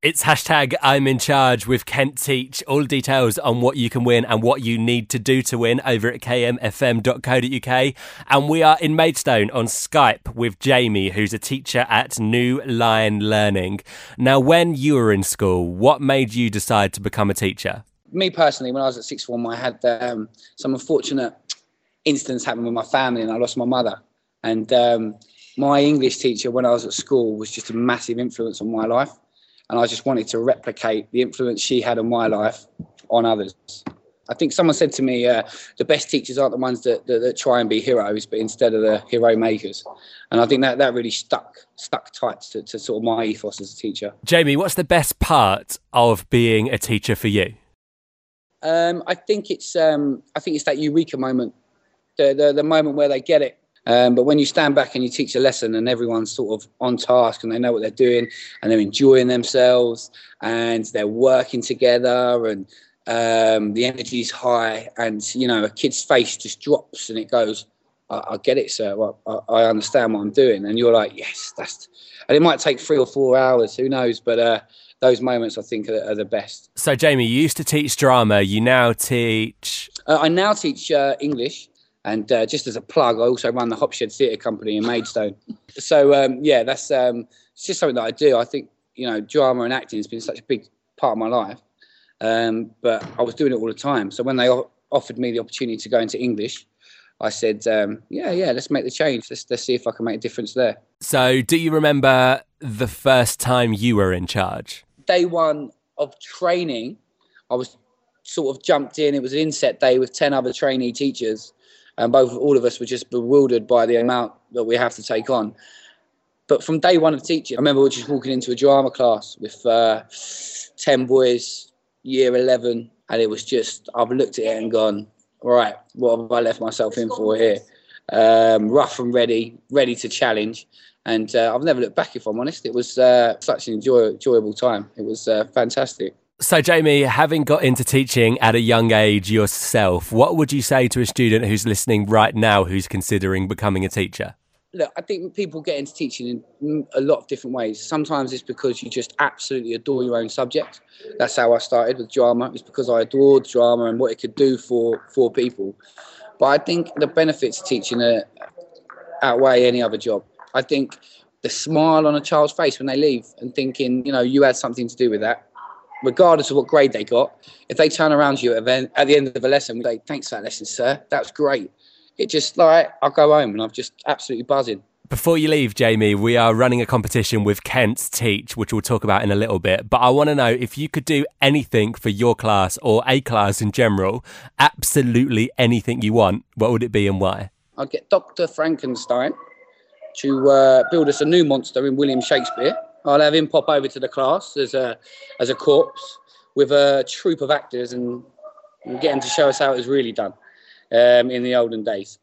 It's hashtag I'm in charge with Kent Teach. All details on what you can win and what you need to do to win over at kmfm.co.uk. And we are in Maidstone on Skype with Jamie, who's a teacher at New Line Learning. Now, when you were in school, what made you decide to become a teacher? Me personally, when I was at sixth form, I had some unfortunate incidents happen with my family and I lost my mother. And my English teacher, when I was at school, was just a massive influence on my life. And I just wanted to replicate the influence she had on my life on others. I think someone said to me, the best teachers aren't the ones that try and be heroes, but instead of the hero makers. And I think that really stuck tight to sort of my ethos as a teacher. Jamie, what's the best part of being a teacher for you? I think it's that eureka moment, the moment where they get it. But when you stand back and you teach a lesson and everyone's sort of on task and they know what they're doing and they're enjoying themselves and they're working together and the energy's high and, you know, a kid's face just drops and it goes, I get it, sir. Well, I understand what I'm doing. And you're like, yes, and it might take 3 or 4 hours, who knows? But those moments, I think, are the best. So, Jamie, you used to teach drama. You now teach... I now teach English. And just as a plug, I also run the Hopshed Theatre Company in Maidstone. So, that's it's just something that I do. I think, you know, drama and acting has been such a big part of my life. But I was doing it all the time. So when they offered me the opportunity to go into English, I said, let's make the change. Let's see if I can make a difference there. So do you remember the first time you were in charge? Day one of training, I was sort of jumped in. It was an inset day with 10 other trainee teachers. And all of us were just bewildered by the amount that we have to take on. But from day one of teaching, I remember we were just walking into a drama class with 10 boys, year 11, and it was just, I've looked at it and gone, right, what have I left myself in for here? Rough and ready to challenge. And I've never looked back, if I'm honest. It was such an enjoyable time. It was fantastic. So, Jamie, having got into teaching at a young age yourself, what would you say to a student who's listening right now who's considering becoming a teacher? Look, I think people get into teaching in a lot of different ways. Sometimes it's because you just absolutely adore your own subject. That's how I started with drama. It's because I adored drama and what it could do for people. But I think the benefits of teaching outweigh any other job. I think the smile on a child's face when they leave and thinking, you know, you had something to do with that, regardless of what grade they got, if they turn around to you at the end of a lesson and say, thanks for that lesson, sir, that was great. It just, like, I'll go home and I'm just absolutely buzzing. Before you leave, Jamie, we are running a competition with Kent Teach, which we'll talk about in a little bit. But I want to know if you could do anything for your class or a class in general, absolutely anything you want, what would it be and why? I'd get Dr. Frankenstein to build us a new monster in William Shakespeare. I'll have him pop over to the class as a corpse with a troupe of actors and get him to show us how it was really done in the olden days.